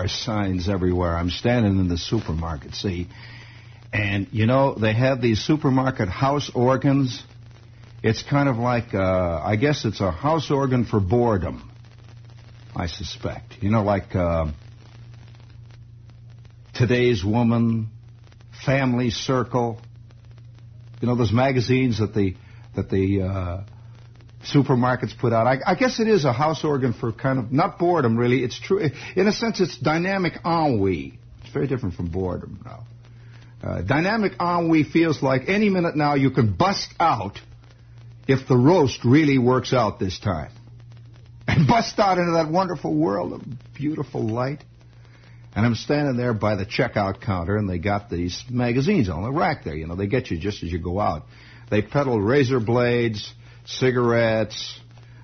are signs everywhere. I'm standing in the supermarket, see, and, you know, they have these supermarket house organs. It's kind of like, I guess it's a house organ for boredom, I suspect. You know, like Today's Woman, Family Circle. You know, those magazines that the supermarkets put out. I guess it is a house organ for kind of, not boredom, really. It's true. In a sense, it's dynamic ennui. It's very different from boredom now. Dynamic ennui feels like any minute now you can bust out if the roast really works out this time. And bust out into that wonderful world of beautiful light. And I'm standing there by the checkout counter, and they got these magazines on the rack there. You know, they get you just as you go out. They peddle razor blades, cigarettes,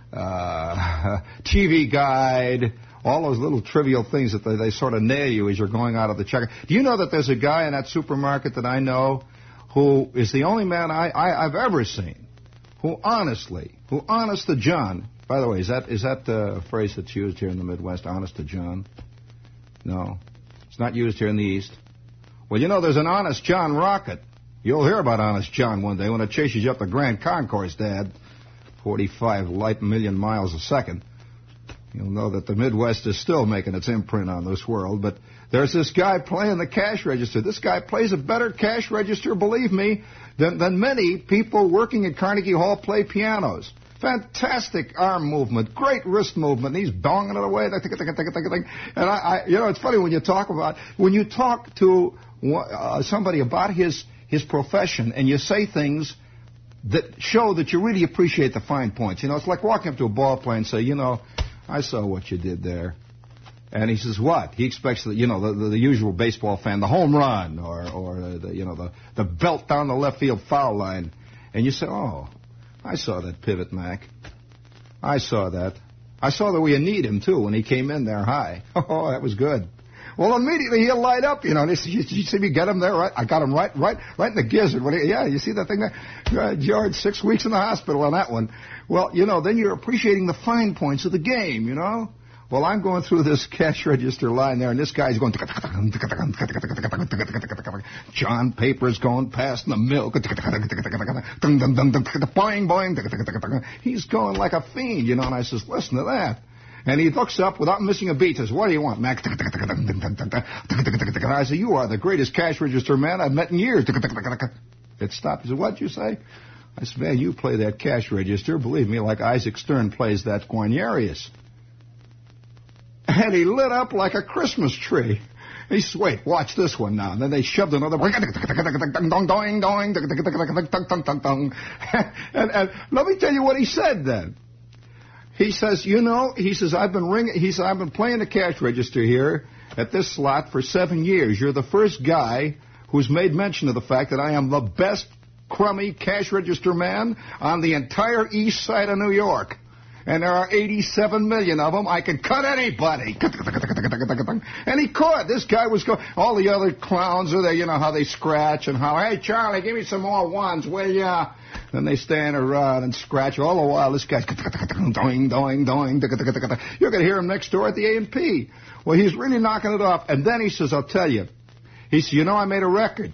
TV guide, all those little trivial things that they sort of nail you as you're going out of the checkout. Do you know that there's a guy in that supermarket that I know who is the only man I've ever seen who honest to John. By the way, is that a phrase that's used here in the Midwest, honest to John? No, it's not used here in the East. Well, you know, there's an Honest John rocket. You'll hear about Honest John one day when it chases you up the Grand Concourse, Dad. 45 light million miles a second. You'll know that the Midwest is still making its imprint on this world. But there's this guy playing the cash register. This guy plays a better cash register, believe me, than many people working at Carnegie Hall play pianos. Fantastic arm movement, great wrist movement. He's donging it away. And you know, it's funny when you talk to somebody about his profession, and you say things that show that you really appreciate the fine points. You know, it's like walking up to a ball player and say, you know, I saw what you did there. And he says, what? He expects the usual baseball fan, the home run, or the belt down the left field foul line. And you say, oh, I saw that pivot, Mac. I saw that. I saw the way you need him, too, when he came in there high. Oh, that was good. Well, immediately he'll light up, you know. And you see me get him there, right? I got him right in the gizzard. Yeah, you see that thing there? George, 6 weeks in the hospital on that one. Well, you know, then you're appreciating the fine points of the game, you know. Well, I'm going through this cash register line there, and this guy's going, John Paper's going past the milk, boing, boing. He's going like a fiend, you know, and I says, listen to that. And he looks up without missing a beat, says, what do you want, Mac? I said, you are the greatest cash register man I've met in years. It stopped. He said, what'd you say? I said, man, you play that cash register, believe me, like Isaac Stern plays that Guarnerius. And he lit up like a Christmas tree. He said, wait, watch this one now. And then they shoved another. And let me tell you what he said then. He says, you know, I've been playing the cash register here at this slot for 7 years. You're the first guy who's made mention of the fact that I am the best crummy cash register man on the entire east side of New York. And there are 87 million of them. I can cut anybody. And he could. This guy was going. All the other clowns are there. You know how they scratch and how, hey, Charlie, give me some more ones, will ya? Then they stand around and scratch. All the while, this guy's doing. You're going to hear him next door at the A&P. Well, he's really knocking it off. And then he says, I'll tell you. He says, you know, I made a record.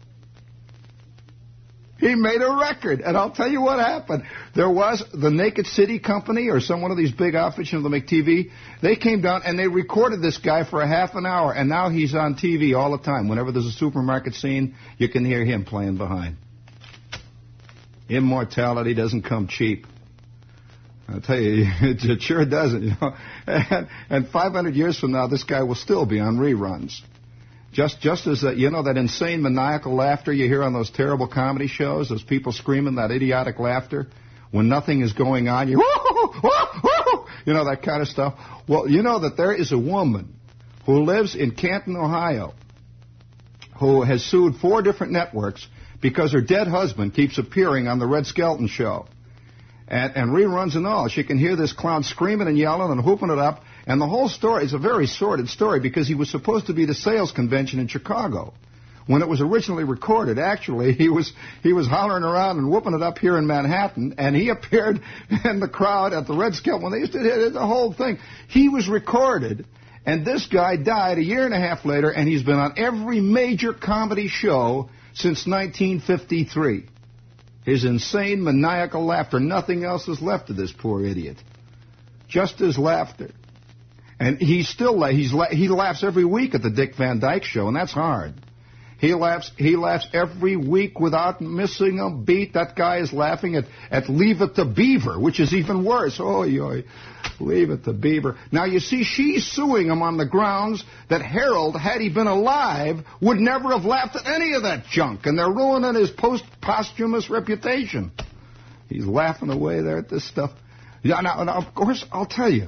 He made a record, and I'll tell you what happened. There was the Naked City Company or one of these big outfits, you know, that make TV. They came down, and they recorded this guy for a half an hour, and now he's on TV all the time. Whenever there's a supermarket scene, you can hear him playing behind. Immortality doesn't come cheap. I'll tell you, it sure doesn't. You know? And 500 years from now, this guy will still be on reruns. Just as, you know, that insane maniacal laughter you hear on those terrible comedy shows, those people screaming that idiotic laughter when nothing is going on, you know, that kind of stuff. Well, you know that there is a woman who lives in Canton, Ohio, who has sued 4 different networks because her dead husband keeps appearing on the Red Skelton show. And reruns and all. She can hear this clown screaming and yelling and whooping it up. And the whole story is a very sordid story because he was supposed to be at a sales convention in Chicago. When it was originally recorded, actually, he was hollering around and whooping it up here in Manhattan, and he appeared in the crowd at the Red Skelton when they used to hit the whole thing. He was recorded And this guy died a year and a half later, and he's been on every major comedy show since 1953. His insane, maniacal laughter. Nothing else is left of this poor idiot. Just his laughter. And he laughs every week at the Dick Van Dyke Show, and that's hard. He laughs every week without missing a beat. That guy is laughing at Leave It to Beaver, which is even worse. Oh, Leave It to Beaver. Now, you see, she's suing him on the grounds that Harold, had he been alive, would never have laughed at any of that junk, and they're ruining his posthumous reputation. He's laughing away there at this stuff. Yeah, now, of course, I'll tell you.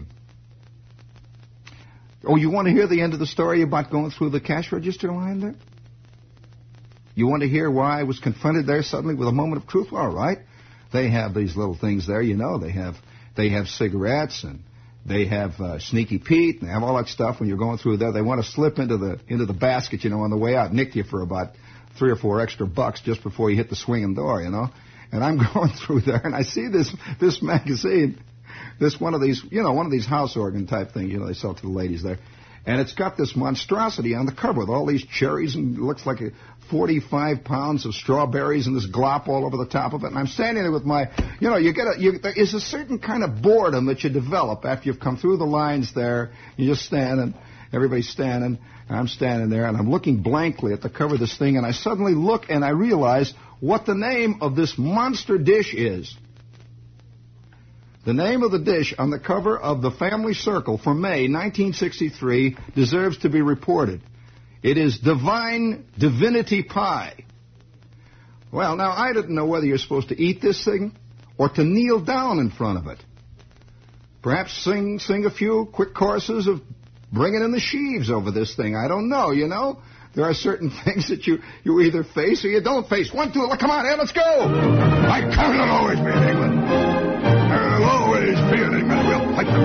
Oh, you want to hear the end of the story about going through the cash register line there? You want to hear why I was confronted there suddenly with a moment of truth? All right. They have these little things there, you know. They have cigarettes, and they have Sneaky Pete, and they have all that stuff when you're going through there. They want to slip into the basket, you know, on the way out, nick you for about $3 or $4 extra bucks just before you hit the swinging door, you know. And I'm going through there, and I see this magazine. This one of these house organ type things, you know, they sell to the ladies there. And it's got this monstrosity on the cover with all these cherries, and it looks like 45 pounds of strawberries and this glop all over the top of it. And I'm standing there with my, you know, there is a certain kind of boredom that you develop after you've come through the lines there. You're just standing, everybody's standing, and I'm standing there, and I'm looking blankly at the cover of this thing, and I suddenly look and I realize what the name of this monster dish is. The name of the dish on the cover of the Family Circle for May 1963 deserves to be reported. It is Divine Divinity Pie. Well, now, I didn't know whether you're supposed to eat this thing or to kneel down in front of it. Perhaps sing a few quick choruses of Bringing in the Sheaves over this thing. I don't know, you know. There are certain things that you either face or you don't face. 1, 2, let's go! I can't always be in England. There'll always be an England. We'll fight them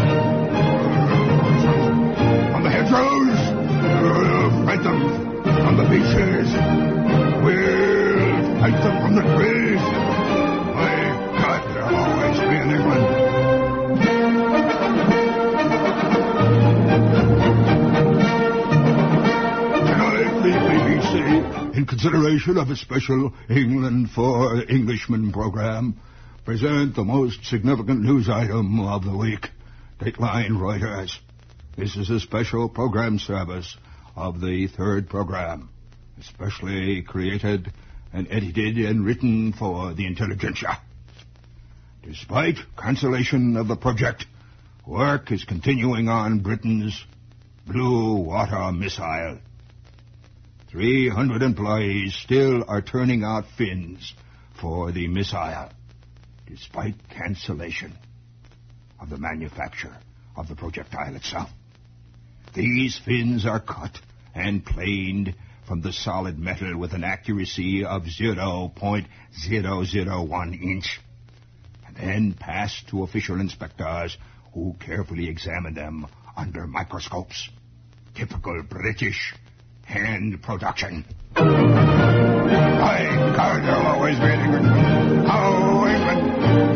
on the hedgerows. We'll fight them on the beaches. We'll fight them from the trees. My God, there'll always be an England. Tonight, the BBC, in consideration of a special England for Englishmen program, present the most significant news item of the week. Dateline Reuters. This is a special program service of the third program, especially created and edited and written for the intelligentsia. Despite cancellation of the project, work is continuing on Britain's Blue Water Missile. 300 employees still are turning out fins for the missile, despite cancellation of the manufacture of the projectile itself. These fins are cut and planed from the solid metal with an accuracy of 0.001 inch, and then passed to official inspectors who carefully examine them under microscopes. Typical British hand production. My God, there'll always be England. Oh, England!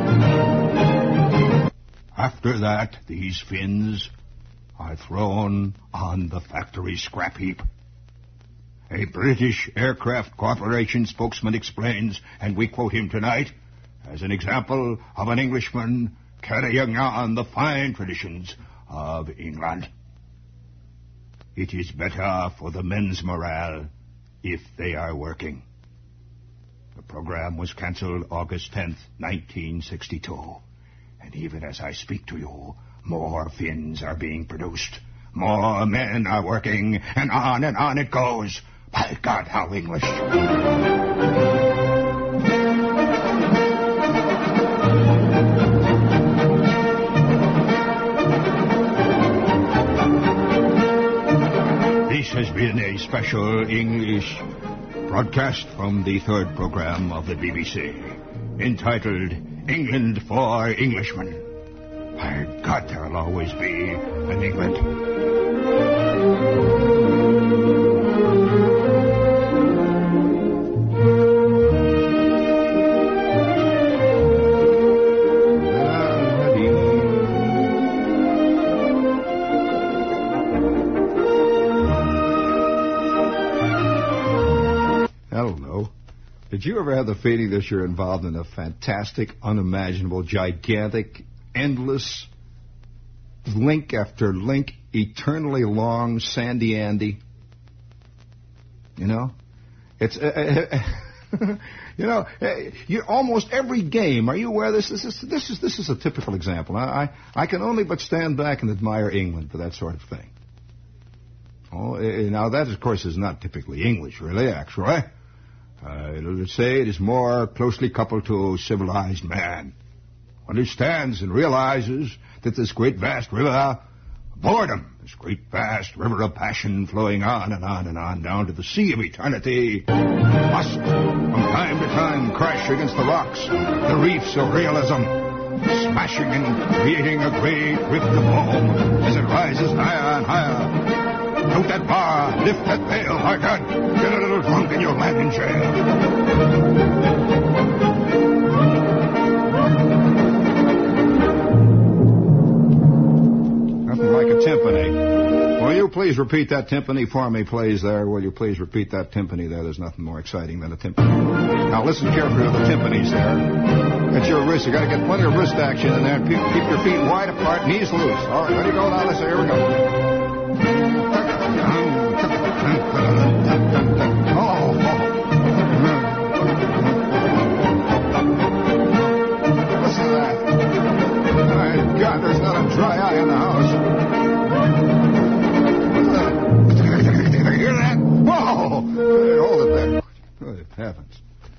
After that, these fins are thrown on the factory scrap heap. A British Aircraft Corporation spokesman explains, and we quote him tonight, as an example of an Englishman carrying on the fine traditions of England. It is better for the men's morale if they are working. The program was cancelled August 10th, 1962. And even as I speak to you, more fins are being produced. More men are working, and on it goes. By God, how English. This has been a special English broadcast from the third program of the BBC, entitled England for Englishmen. By God, there'll always be an England. Did you ever have the feeling that you're involved in a fantastic, unimaginable, gigantic, endless, link after link, eternally long Sandy Andy? You know? It's, you know, you almost every game. Are you aware of this? This is a typical example. I can only but stand back and admire England for that sort of thing. Oh, now that, of course, is not typically English, really, actually. Let's say it is more closely coupled to civilized man. Understands and realizes that this great vast river, boredom, this great vast river of passion flowing on and on and on down to the sea of eternity, must from time to time crash against the rocks, the reefs of realism, smashing and creating a great rift of foam as it rises higher and higher. Note that bar, lift that pail, my God, get a little drunk in your landing chair. Nothing like a timpani. Will you please repeat that timpani for me, please, there? Will you please repeat that timpani there? There's nothing more exciting than a timpani. Now, listen carefully to the timpanis there. Get your wrists. You got to get plenty of wrist action in there. Keep your feet wide apart, knees loose. All right, ready to go now? Let's say, here we go. Listen to that. My God, there's not a dry eye in the house. Hear that? Whoa! Hold it there. Good heavens.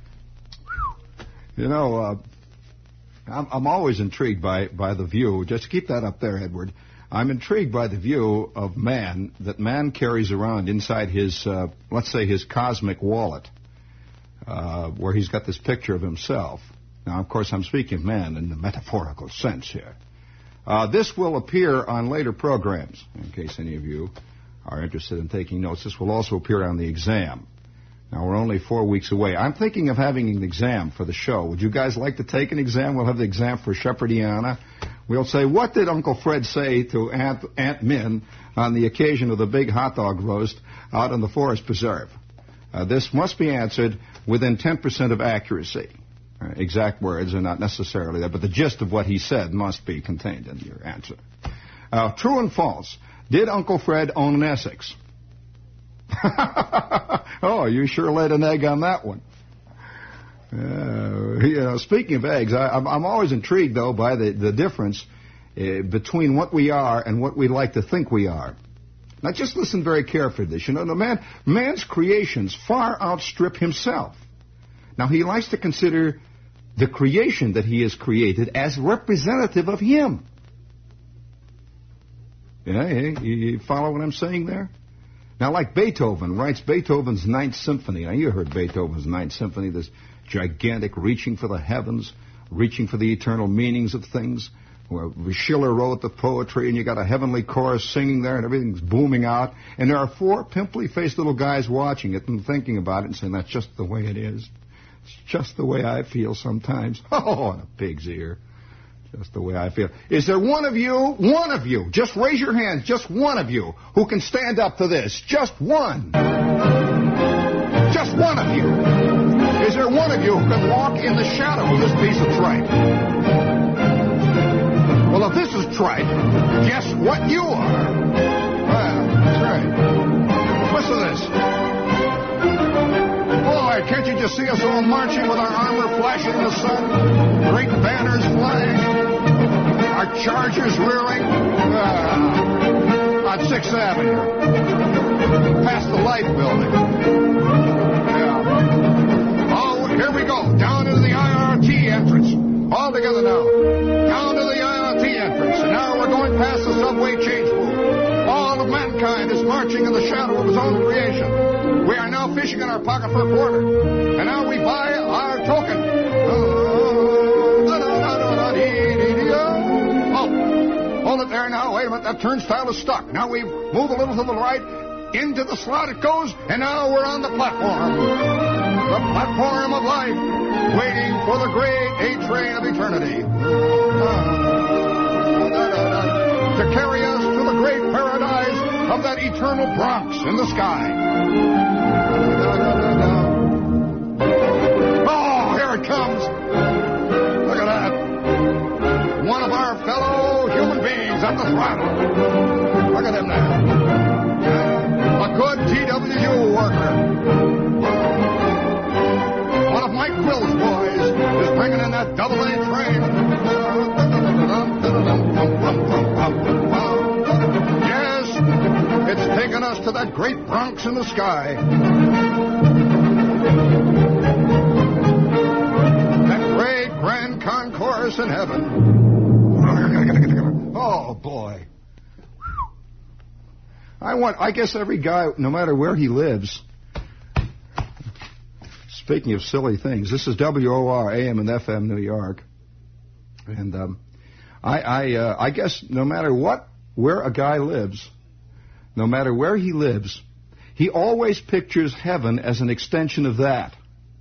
You know, I'm always intrigued by the view. Just keep that up there, Edward. I'm intrigued by the view of man that man carries around inside his, let's say, his cosmic wallet, where he's got this picture of himself. Now, of course, I'm speaking of man in the metaphorical sense here. This will appear on later programs, in case any of you are interested in taking notes. This will also appear on the exam. Now, we're only 4 weeks away. I'm thinking of having an exam for the show. Would you guys like to take an exam? We'll have the exam for Shepherdiana. We'll say, what did Uncle Fred say to Aunt Min on the occasion of the big hot dog roast out in the Forest Preserve? This must be answered within 10% of accuracy. Exact words are not necessarily there, but the gist of what he said must be contained in your answer. True and false. Did Uncle Fred own an Essex? Oh, you sure laid an egg on that one. Speaking of eggs, I'm always intrigued, though, by the difference between what we are and what we like to think we are. Now, just listen very carefully to this. You know, man's creations far outstrip himself. Now, he likes to consider the creation that he has created as representative of him. Yeah, you follow what I'm saying there? Now, like Beethoven writes Beethoven's Ninth Symphony. Now, you heard Beethoven's Ninth Symphony, this gigantic reaching for the heavens, reaching for the eternal meanings of things, where Schiller wrote the poetry, and you got a heavenly chorus singing there, and everything's booming out, and there are 4 pimply-faced little guys watching it and thinking about it and saying, that's just the way it is. It's just the way I feel sometimes. Oh, and a pig's ear. Just the way I feel. Is there one of you, just raise your hands, just one of you, who can stand up to this? Just one. Just one of you. Is there one of you who can walk in the shadow of this piece of tripe? Well, if this is tripe, guess what you are? Well, that's right. Listen to this. Boy, can't you just see us all marching with our armor flashing in the sun? Great banners flying. Our chargers rearing. On 6th Avenue. Past the Light Building. Yeah. Oh, here we go. Down into the IRT entrance. All together now. Down to the IRT entrance. And now we're going past the subway change booth. All of mankind is marching in the shadow of his own creation. We are now fishing in our pocket for a quarter. And now we buy our token. Hold it there now. Wait a minute. That turnstile is stuck. Now we move a little to the right. Into the slot it goes. And now we're on the platform. The platform of life. Waiting for the great A train of eternity. To carry us to the great paradise of that eternal Bronx in the sky. comes. Look at that. One of our fellow human beings at the throttle. Look at him now. A good TWU worker. One of Mike Quill's boys is bringing in that double-A train. Yes, it's taken us to that great Bronx in the sky. That great grand concourse in heaven. Oh, boy. I guess every guy, no matter where he lives, speaking of silly things, this is WOR AM and FM New York. And I guess no matter where a guy lives, no matter where he lives, he always pictures heaven as an extension of that.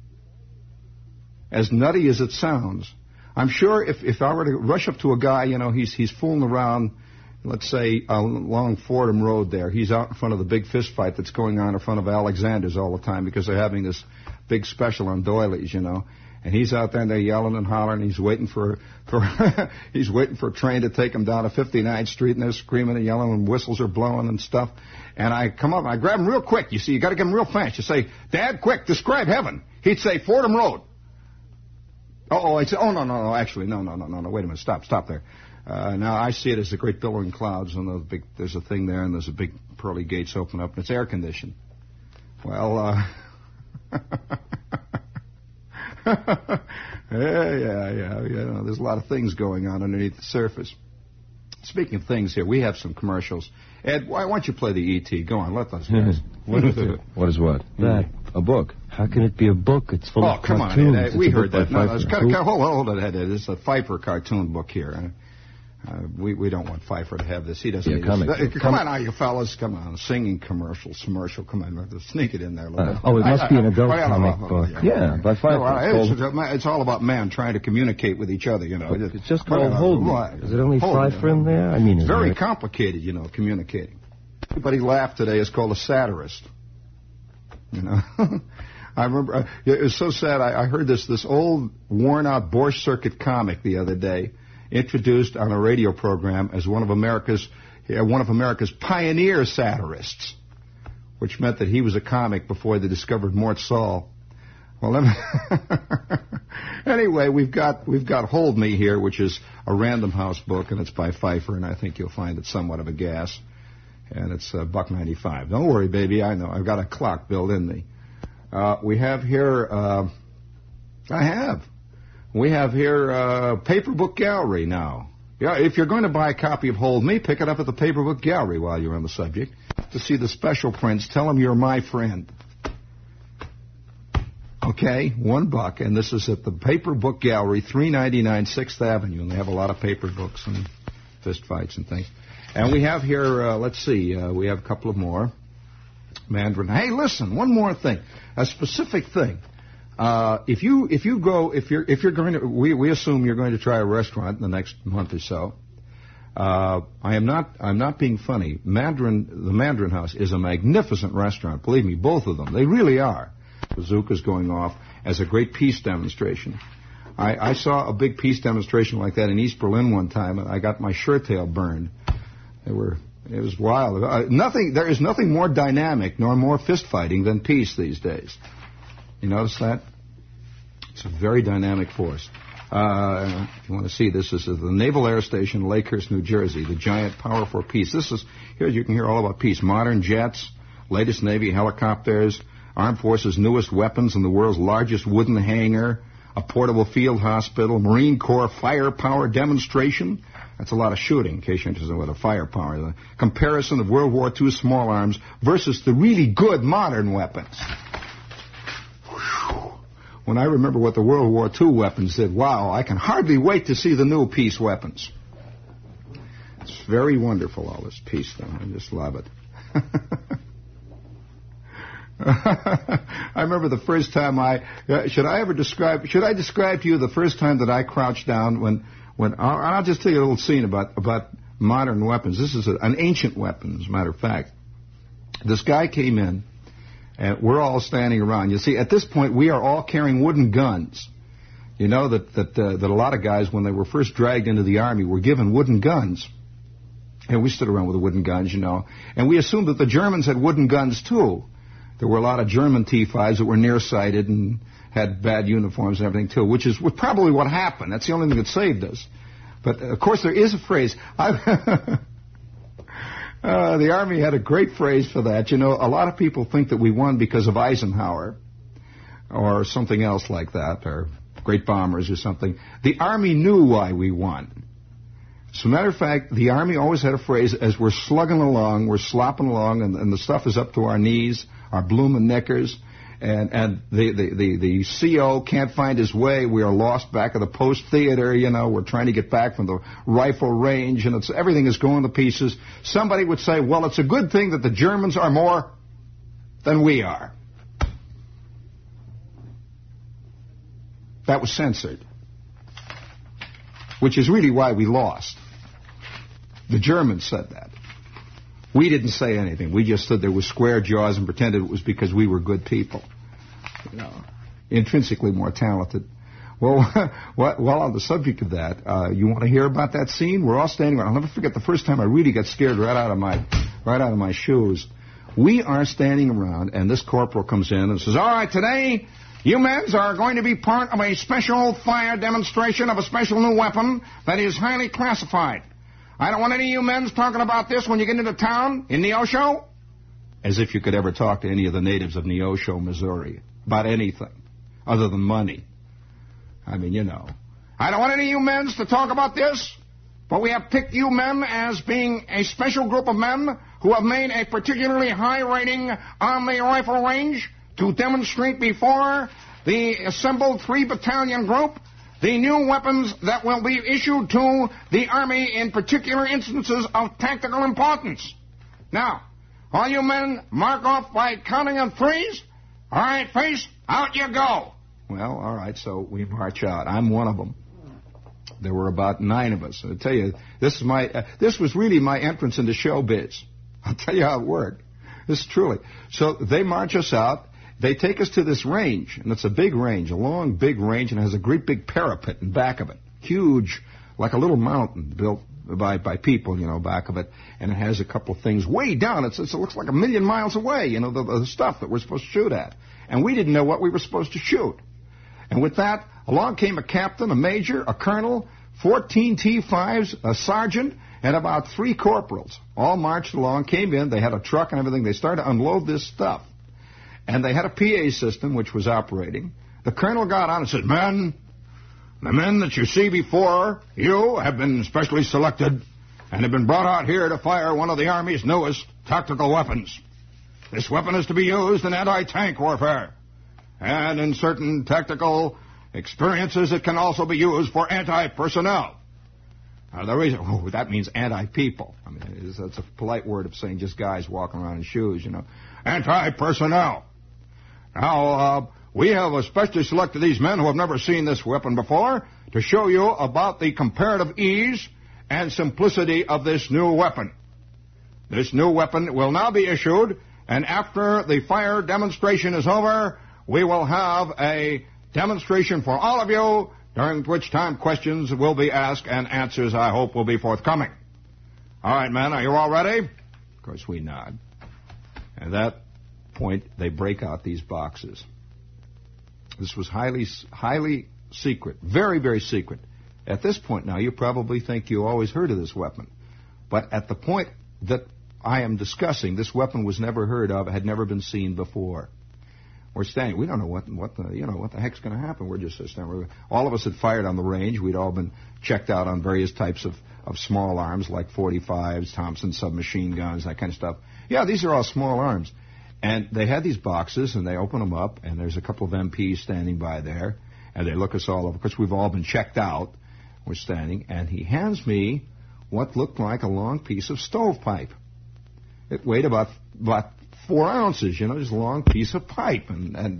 As nutty as it sounds. I'm sure if I were to rush up to a guy, you know, he's fooling around, let's say, along Fordham Road there. He's out in front of the big fist fight that's going on in front of Alexander's all the time because they're having this big special on doilies, you know. And he's out there and they're yelling and hollering. He's waiting for he's waiting for a train to take him down to 59th Street, and they're screaming and yelling and whistles are blowing and stuff. And I come up and I grab him real quick. You see, you got to get him real fast. You say, "Dad, quick, describe heaven." He'd say, "Fordham Road." I'd say, no, actually, no, wait a minute, stop there. Now I see it as the great billowing clouds, and there's a thing there, and there's a big pearly gates open up, and it's air conditioned. Well, yeah, there's a lot of things going on underneath the surface. Speaking of things here, we have some commercials. Ed, why don't you play the E.T.? Go on, let us guys. What is it? What is what? That. A book. How can it be a book? It's full of cartoons. Oh, come on, Ed. We heard that. No, hold it, Ed. It's a Pfeiffer cartoon book here. We don't want Pfeiffer to have this. He doesn't need this. Come on now, you fellas. Come on. Singing commercial. Come on. Sneak it in there a little bit. It must be an adult comic book. Yeah, by Pfeiffer. It's all about man trying to communicate with each other, you know. It's just called Hold Me. Is it only Pfeiffer in there? I mean, it's very complicated, you know, communicating. Everybody laughed today is called a satirist. You know. I remember, it was so sad, I heard this old, worn-out Borscht Circuit comic the other day, introduced on a radio program as one of America's pioneer satirists, which meant that he was a comic before they discovered Mort Saul. Well, anyway, we've got Hold Me here, which is a Random House book, and it's by Pfeiffer, and I think you'll find it somewhat of a gas, and it's $1.95. Don't worry, baby, I know, I've got a clock built in me. We have here, Paper Book Gallery now. Yeah, if you're going to buy a copy of Hold Me, pick it up at the Paper Book Gallery while you're on the subject. To see the special prints, tell them you're my friend. Okay, $1, and this is at the Paper Book Gallery, 399 6th Avenue, and they have a lot of paper books and fist fights and things. And we have here, we have a couple of more. Mandarin. Hey, listen, one more thing, a specific thing. If you're going to, we assume you're going to try a restaurant in the next month or so. I'm not being funny. The Mandarin House is a magnificent restaurant. Believe me, both of them. They really are. Bazooka's going off as a great peace demonstration. I saw a big peace demonstration like that in East Berlin one time, and I got my shirt tail burned. It was wild. There is nothing more dynamic nor more fist-fighting than peace these days. You notice that? It's a very dynamic force. If you want to see this is the Naval Air Station, Lakehurst, New Jersey, the giant Power for Peace. Here you can hear all about peace. Modern jets, latest Navy helicopters, Armed Forces' newest weapons, and the world's largest wooden hangar, a portable field hospital, Marine Corps firepower demonstration. That's a lot of shooting, in case you're interested in what a firepower is. A comparison of World War II small arms versus the really good modern weapons. Whew. When I remember what the World War II weapons did, wow, I can hardly wait to see the new peace weapons. It's very wonderful, all this peace stuff. I just love it. I remember the first time should I describe to you the first time that I crouched down when I'll just tell you a little scene about modern weapons. This is an ancient weapon, as a matter of fact. This guy came in, and we're all standing around. You see, at this point, we are all carrying wooden guns. You know that a lot of guys, when they were first dragged into the Army, were given wooden guns. And we stood around with the wooden guns, you know. And we assumed that the Germans had wooden guns, too. There were a lot of German T-5s that were nearsighted and had bad uniforms and everything, too, which is probably what happened. That's the only thing that saved us. But, of course, there is a phrase. The Army had a great phrase for that. You know, a lot of people think that we won because of Eisenhower or something else like that, or great bombers or something. The Army knew why we won. As a matter of fact, the Army always had a phrase, as we're slugging along, we're slopping along, and the stuff is up to our knees, our bloomin' knickers, and the CO can't find his way. We are lost back at the post theater, you know. We're trying to get back from the rifle range, and everything is going to pieces. Somebody would say, well, it's a good thing that the Germans are more than we are. That was censored, which is really why we lost. The Germans said that. We didn't say anything. We just stood there with square jaws and pretended it was because we were good people. You know, intrinsically more talented. Well, while on the subject of that, you want to hear about that scene? We're all standing around. I'll never forget the first time I really got scared right out of my shoes. We are standing around, and this corporal comes in and says, all right, today, you men are going to be part of a special fire demonstration of a special new weapon that is highly classified. I don't want any of you men talking about this when you get into town in Neosho. As if you could ever talk to any of the natives of Neosho, Missouri, about anything other than money. I mean, you know. I don't want any of you men to talk about this, but we have picked you men as being a special group of men who have made a particularly high rating on the rifle range to demonstrate before the assembled 3-battalion group the new weapons that will be issued to the Army in particular instances of tactical importance. Now, all you men mark off by counting on threes. All right, face, out you go. Well, all right, so we march out. I'm one of them. There were about 9 of us. I'll tell you, this was really my entrance into showbiz. I'll tell you how it worked. This is truly. So they march us out. They take us to this range, and it's a big range, a long, big range, and it has a great big parapet in back of it. Huge, like a little mountain built by people, you know, back of it. And it has a couple of things way down. It looks like 1,000,000 miles away, you know, the stuff that we're supposed to shoot at. And we didn't know what we were supposed to shoot. And with that, along came a captain, a major, a colonel, 14 T5s, a sergeant, and about 3 corporals. All marched along, came in. They had a truck and everything. They started to unload this stuff. And they had a PA system which was operating. The colonel got on and said, men, the men that you see before you have been specially selected and have been brought out here to fire one of the Army's newest tactical weapons. This weapon is to be used in anti-tank warfare. And in certain tactical experiences, it can also be used for anti-personnel. The reason, that means anti-people. I mean, that's a polite word of saying just guys walking around in shoes, you know. Anti-personnel. Now, we have especially selected these men who have never seen this weapon before to show you about the comparative ease and simplicity of this new weapon. This new weapon will now be issued, and after the fire demonstration is over, we will have a demonstration for all of you, during which time questions will be asked and answers, I hope, will be forthcoming. All right, men, are you all ready? Of course, we nod. At that point, they break out these boxes. This was highly secret, very, very secret. At this point now, you probably think you always heard of this weapon. But at the point that I am discussing, this weapon was never heard of, had never been seen before. We're standing. We don't know what the heck's going to happen. We're just standing. All of us had fired on the range. We'd all been checked out on various types of small arms like 45s, Thompson submachine guns, that kind of stuff. Yeah, these are all small arms. And they had these boxes, and they open them up, and there's a couple of MPs standing by there, and they look us all over, because we've all been checked out. We're standing, and he hands me what looked like a long piece of stovepipe. It weighed about 4 ounces, you know, just a long piece of pipe. And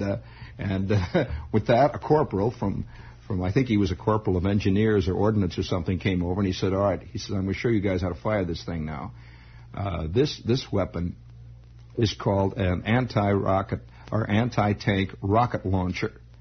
with that, a corporal from I think he was a corporal of engineers or ordnance or something, came over, and he said, all right, he said, I'm going to show you guys how to fire this thing now. This weapon is called an anti-rocket or anti-tank rocket launcher.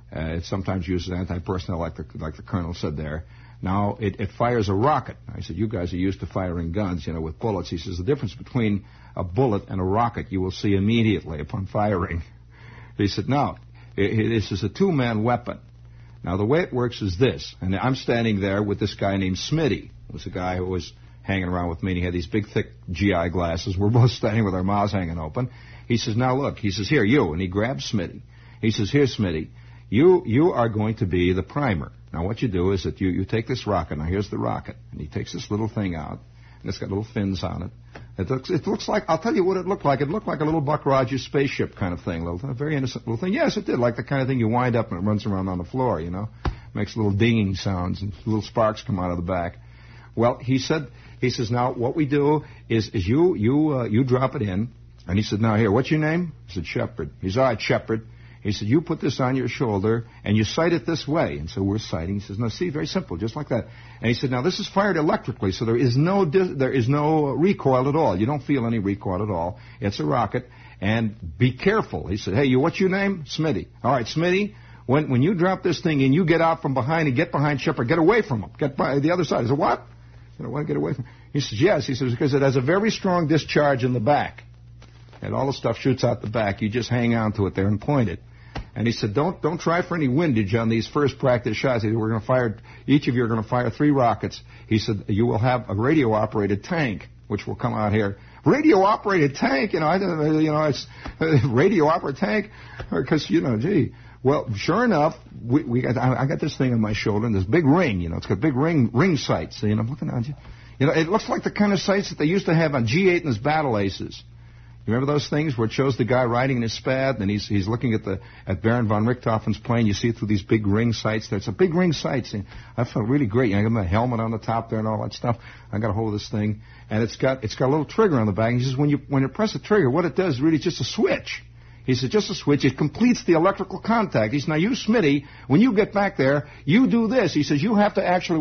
It sometimes uses anti-personnel, like the colonel said there. Now, it fires a rocket. I said, you guys are used to firing guns, with bullets. He says, the difference between a bullet and a rocket you will see immediately upon firing. He said, no, this is a two-man weapon. Now, the way it works is this, and I'm standing there with this guy named Smitty. It was a guy who was hanging around with me, and he had these big, thick GI glasses. We're both standing with our mouths hanging open. He says, now look, he says, here, you, and he grabs Smitty. He says, here, Smitty, you are going to be the primer. Now, what you do is that you take this rocket. Now, here's the rocket. And he takes this little thing out, and it's got little fins on it. It looks like, I'll tell you what it looked like. It looked like a little Buck Rogers spaceship kind of thing, a very innocent little thing. Yes, it did, like the kind of thing you wind up and it runs around on the floor, Makes little dinging sounds and little sparks come out of the back. Well, he says, now, what we do is you drop it in. And he said, now, here, what's your name? I said, Shepard. He said, all right, Shepard. He said, you put this on your shoulder, and you sight it this way. And so we're sighting. He says, no, see, very simple, just like that. And he said, now, this is fired electrically, so there is no recoil at all. You don't feel any recoil at all. It's a rocket. And be careful. He said, hey, what's your name? Smitty. All right, Smitty, when you drop this thing in, you get out from behind and get behind Shepard. Get away from him. Get by the other side. I said, what? I want to get away from him. He says, yes. He says, because it has a very strong discharge in the back. And all the stuff shoots out the back. You just hang on to it there and point it. And he said, don't try for any windage on these first practice shots. He said, each of you are going to fire 3 rockets. He said, you will have a radio-operated tank, which will come out here. Radio-operated tank? It's radio-operated tank? Because, gee. Well, sure enough, I got this thing on my shoulder, and this big ring, it's got big ring sights. And I'm looking at you. It looks like the kind of sights that they used to have on G8 and his battle aces. You remember those things where it shows the guy riding in his Spad, and he's looking at Baron von Richthofen's plane. You see it through these big ring sights there. It's a big ring sights. And I felt really great. I got my helmet on the top there and all that stuff. I got a hold of this thing, and it's got a little trigger on the back. And he says, when you press the trigger, what it does is really just a switch. He said, just a switch. It completes the electrical contact. He said, now you, Smitty, when you get back there, you do this. He says, you have to actually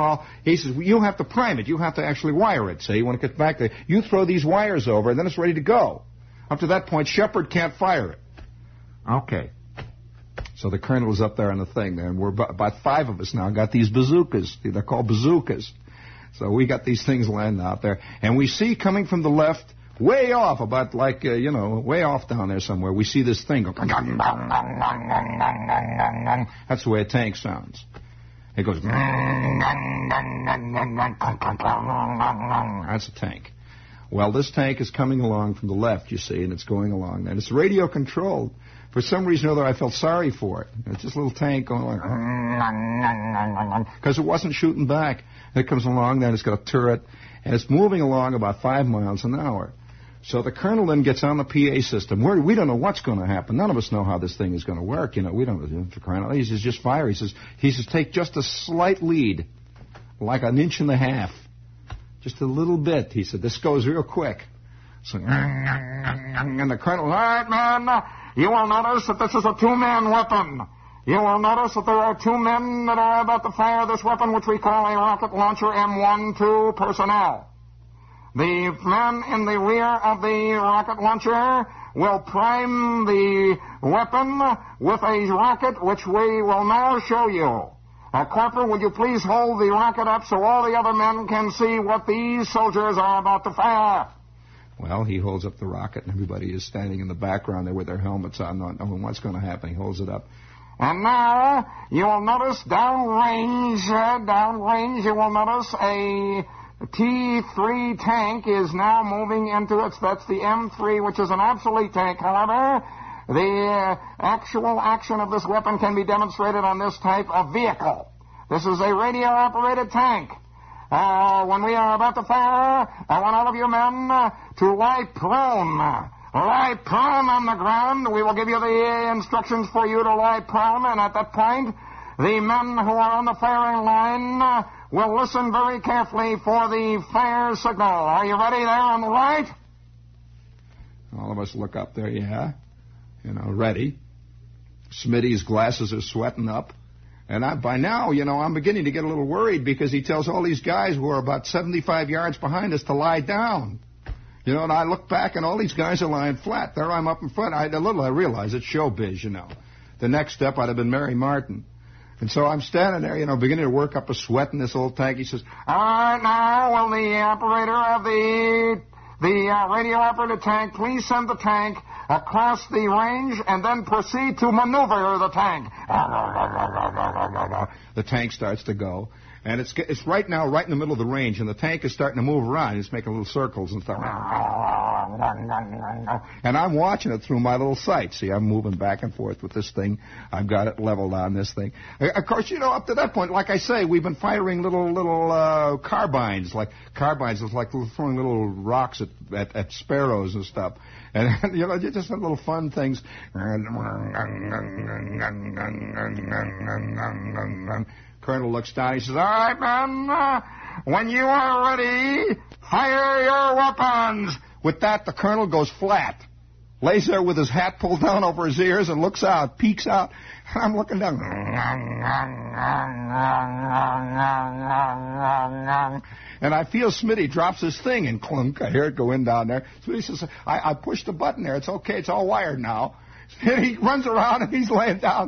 you have to prime it. You have to actually wire it. See, when it gets back there, you throw these wires over, and then it's ready to go. Up to that point, Shepard can't fire it. Okay. So the colonel was up there on the thing there, and we're about 5 of us now got these bazookas. They're called bazookas. So we got these things landing out there, and we see coming from the left, way off, about way off down there somewhere, we see this thing go. That's the way a tank sounds. It goes. That's a tank. Well, this tank is coming along from the left, you see, and it's going along. And it's radio controlled. For some reason or other, I felt sorry for it. It's just a little tank going along. Because it wasn't shooting back. It comes along, then it's got a turret, and it's moving along about 5 miles an hour. So the colonel then gets on the PA system. We don't know what's going to happen. None of us know how this thing is going to work. We don't know. For crying out loud, he says, just fire. He says, take just a slight lead, like 1.5 inches. Just a little bit. He said, this goes real quick. So, and the colonel, all right, man, you will notice that this is a 2-man weapon. You will notice that there are 2 men that are about to fire this weapon, which we call a rocket launcher M12 personnel. The man in the rear of the rocket launcher will prime the weapon with a rocket which we will now show you. Corporal, would you please hold the rocket up so all the other men can see what these soldiers are about to fire? Well, he holds up the rocket, and everybody is standing in the background there with their helmets on, not knowing what's going to happen. He holds it up. And now, you will notice downrange, you will notice a T3 tank is now moving into it. That's the M3, which is an obsolete tank. However, the actual action of this weapon can be demonstrated on this type of vehicle. This is a radio-operated tank. When we are about to fire, I want all of you men to lie prone. Lie prone on the ground. We will give you the instructions for you to lie prone, and at that point, the men who are on the firing line will listen very carefully for the fire signal. Are you ready there on the right? All of us look up there, yeah. Ready. Smitty's glasses are sweating up. And by now, I'm beginning to get a little worried because he tells all these guys who are about 75 yards behind us to lie down. And I look back and all these guys are lying flat. There I'm up in front. I realize it's showbiz, the next step I'd have been Mary Martin. And so I'm standing there, beginning to work up a sweat in this old tank. He says, "All right, now, will the operator of the radio operator tank please send the tank across the range and then proceed to maneuver the tank." The tank starts to go. And it's right now right in the middle of the range, and the tank is starting to move around. It's making little circles and stuff. And I'm watching it through my little sight. See, I'm moving back and forth with this thing. I've got it leveled on this thing. Of course, up to that point, like I say, we've been firing little carbines. Like carbines is like throwing little rocks at sparrows and stuff. And just little fun things. Colonel looks down. He says, "All right, men, when you are ready, fire your weapons." With that, the colonel goes flat, lays there with his hat pulled down over his ears and looks out, peeks out. And I'm looking down. And I feel Smitty drops his thing and clunk. I hear it go in down there. Smitty says, I pushed the button there. It's okay. It's all wired now. And he runs around and he's laying down.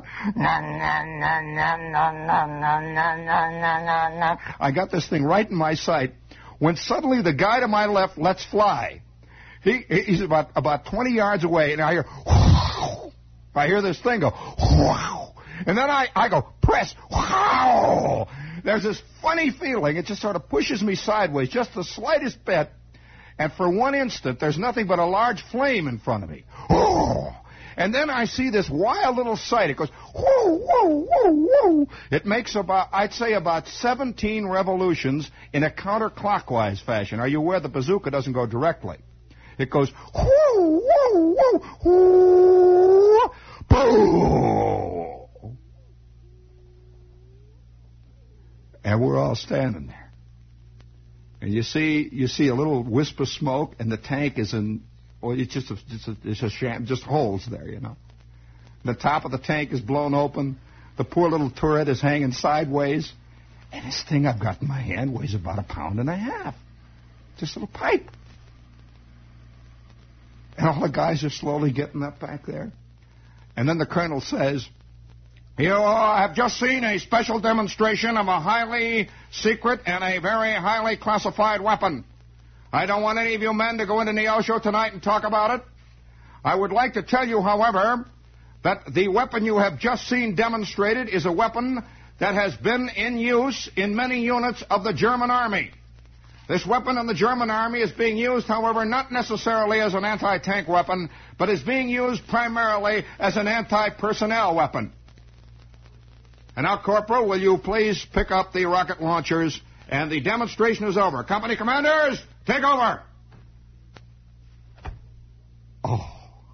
I got this thing right in my sight when suddenly the guy to my left lets fly. He's about 20 yards away, and I hear this thing go, and then I go, press, wow. There's this funny feeling. It just sort of pushes me sideways, just the slightest bit, and for one instant, there's nothing but a large flame in front of me. And then I see this wild little sight. It goes, whoo, whoo, whoo, whoo. It makes about 17 revolutions in a counterclockwise fashion. Are you aware the bazooka doesn't go directly? It goes, whoo, whoo, whoo, whoo, boom. And we're all standing there. And you see a little wisp of smoke, and the tank is in... Well, it's just a sham, just holes there, The top of the tank is blown open. The poor little turret is hanging sideways. And this thing I've got in my hand weighs about 1.5 pounds. Just a little pipe. And all the guys are slowly getting up back there. And then the colonel says, "You have just seen a special demonstration of a highly secret and a very highly classified weapon. I don't want any of you men to go into Neosho tonight and talk about it. I would like to tell you, however, that the weapon you have just seen demonstrated is a weapon that has been in use in many units of the German army. This weapon in the German army is being used, however, not necessarily as an anti-tank weapon, but is being used primarily as an anti-personnel weapon. And now, Corporal, will you please pick up the rocket launchers, and the demonstration is over. Company commanders, take over." Oh.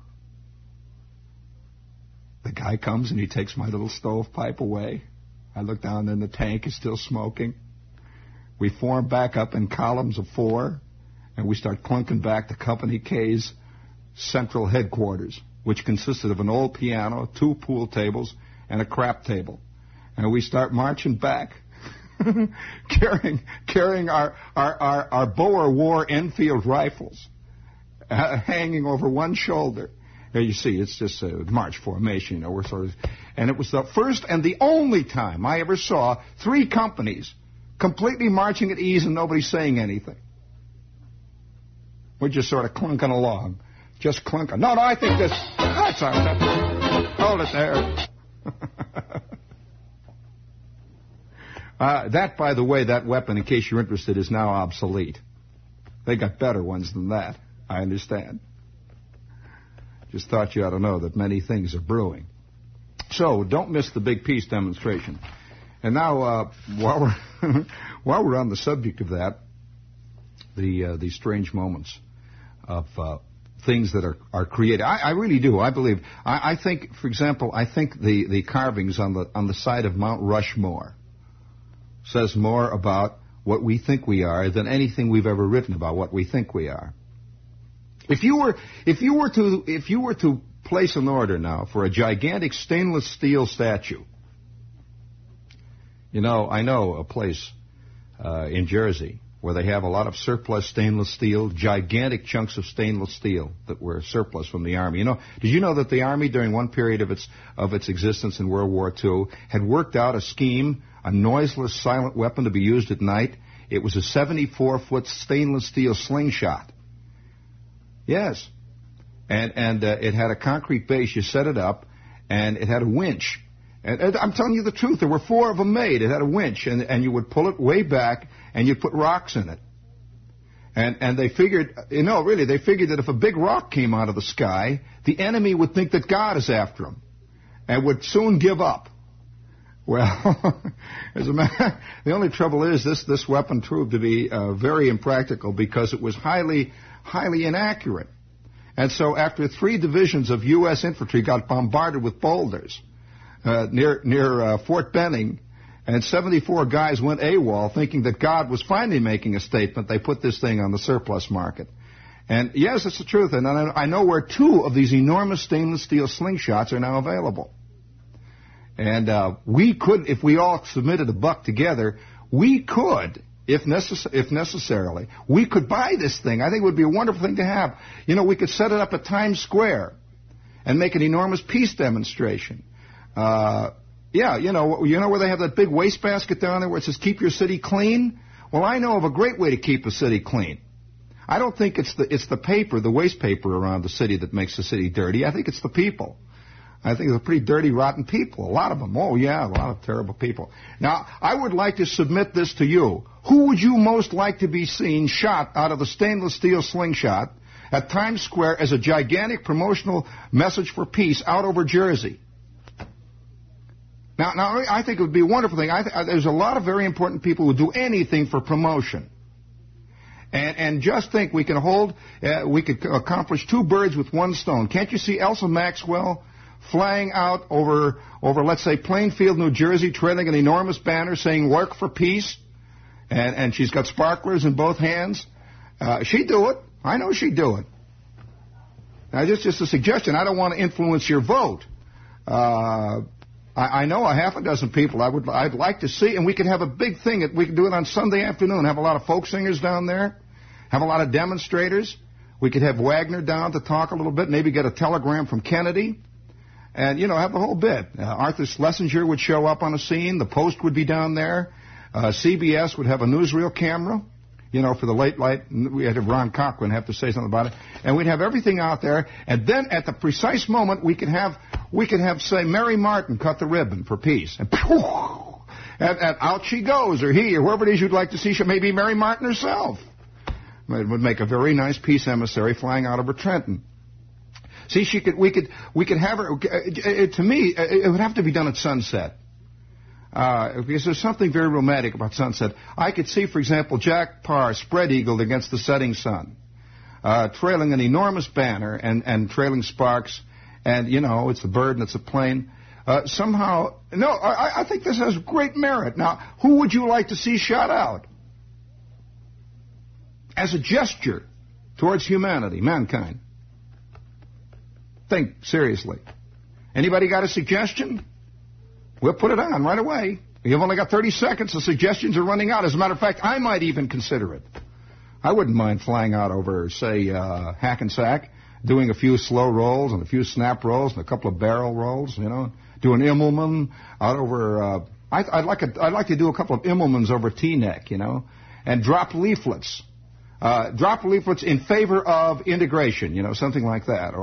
The guy comes and he takes my little stovepipe away. I look down and the tank is still smoking. We form back up in columns of 4, and we start clunking back to Company K's central headquarters, which consisted of an old piano, 2 pool tables, and a crap table. And we start marching back, carrying our Boer War Enfield rifles hanging over one shoulder. Here you see, it's just a march formation, we're sort of... And it was the first and the only time I ever saw 3 companies completely marching at ease and nobody saying anything. We're just sort of clunking along. Just clunking. No, I think this... That's all right. Hold it there. That, by the way, that weapon, in case you're interested, is now obsolete. They got better ones than that, I understand. Just thought you ought to know that many things are brewing. So, don't miss the big peace demonstration. And now, while we're on the subject of that, the strange moments of things that are created, I really do. I believe. I think, for example, the carvings on the side of Mount Rushmore says more about what we think we are than anything we've ever written about what we think we are. If you were to place an order now for a gigantic stainless steel statue, I know a place in Jersey where they have a lot of surplus stainless steel, gigantic chunks of stainless steel that were surplus from the Army. Did you know that the Army, during one period of its existence in World War II, had worked out a scheme, a noiseless, silent weapon to be used at night? It was a 74-foot stainless steel slingshot. Yes. And it had a concrete base. You set it up, and it had a winch. And I'm telling you the truth. There were 4 of them made. It had a winch, and you would pull it way back, and you'd put rocks in it. And they figured, they figured that if a big rock came out of the sky, the enemy would think that God is after him, and would soon give up. Well, the only trouble is this weapon proved to be very impractical because it was highly, highly inaccurate. And so after 3 divisions of U.S. infantry got bombarded with boulders near Fort Benning, and 74 guys went AWOL thinking that God was finally making a statement, they put this thing on the surplus market. And yes, it's the truth. And I know where 2 of these enormous stainless steel slingshots are now available. And we could, if we all submitted $1 together, we could, if necessarily, we could buy this thing. I think it would be a wonderful thing to have. We could set it up at Times Square and make an enormous peace demonstration. Where they have that big wastebasket down there where it says "Keep your city clean." Well, I know of a great way to keep a city clean. I don't think it's the paper, the waste paper around the city that makes the city dirty. I think it's the people. I think they're pretty dirty, rotten people. A lot of them. Oh, yeah, a lot of terrible people. Now, I would like to submit this to you. Who would you most like to be seen shot out of the stainless steel slingshot at Times Square as a gigantic promotional message for peace out over Jersey? Now, I think it would be a wonderful thing. There's a lot of very important people who do anything for promotion. And just think, we could accomplish 2 birds with 1 stone. Can't you see Elsa Maxwell flying out over, let's say, Plainfield, New Jersey, trailing an enormous banner saying "Work for Peace"? And she's got sparklers in both hands. She'd do it. I know she'd do it. Now, just a suggestion. I don't want to influence your vote. I know a half a dozen people I'd like to see, and we could have a big thing. We could do it on Sunday afternoon, have a lot of folk singers down there, have a lot of demonstrators. We could have Wagner down to talk a little bit, maybe get a telegram from Kennedy, and, have the whole bit. Arthur Schlesinger would show up on the scene. The Post would be down there. CBS would have a newsreel camera, for the late light. We had Ron Cochran have to say something about it. And we'd have everything out there. And then at the precise moment, we could have, say, Mary Martin cut the ribbon for peace. And out she goes, or he, or whoever it is you'd like to see. Maybe Mary Martin herself. It would make a very nice peace emissary flying out over Trenton. See, we could have her. To me, it would have to be done at sunset. Because there's something very romantic about sunset. I could see, for example, Jack Parr spread-eagled against the setting sun, trailing an enormous banner and trailing sparks, and, it's a bird and it's a plane. I think this has great merit. Now, who would you like to see shot out? As a gesture towards humanity, mankind. Think seriously. Anybody got a suggestion? We'll put it on right away. You've only got 30 seconds. The suggestions are running out. As a matter of fact, I might even consider it. I wouldn't mind flying out over, say, Hackensack, doing a few slow rolls and a few snap rolls and a couple of barrel rolls, doing Immelman out over. I'd like to do a couple of Immelmans over Teaneck, and drop leaflets. Drop leaflets in favor of integration, something like that,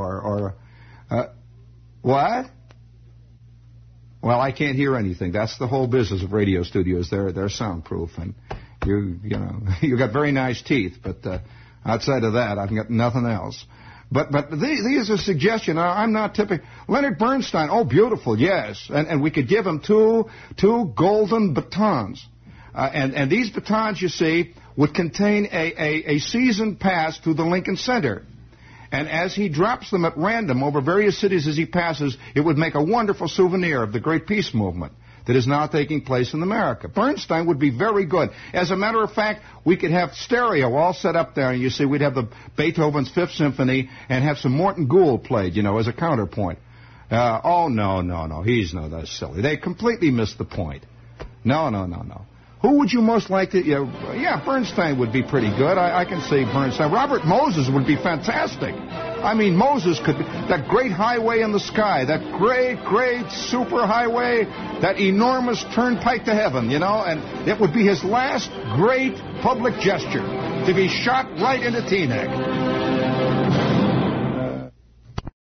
what? Well, I can't hear anything. That's the whole business of radio studios. They're soundproof, and you got very nice teeth, but outside of that, I've got nothing else. But these are a suggestion. I'm not typical. Leonard Bernstein. Oh, beautiful, yes, and we could give him two golden batons, and these batons, you see, would contain a season pass to the Lincoln Center. And as he drops them at random over various cities as he passes, it would make a wonderful souvenir of the great peace movement that is now taking place in America. Bernstein would be very good. As a matter of fact, we could have stereo all set up there, and you see, we'd have the Beethoven's Fifth Symphony and have some Morton Gould played, as a counterpoint. No, that's silly. They completely missed the point. No. Who would you most like to... Yeah, Bernstein would be pretty good. I can see Bernstein. Robert Moses would be fantastic. I mean, Moses could be... That great highway in the sky, that great super highway, that enormous turnpike to heaven, and it would be his last great public gesture, to be shot right into Teaneck.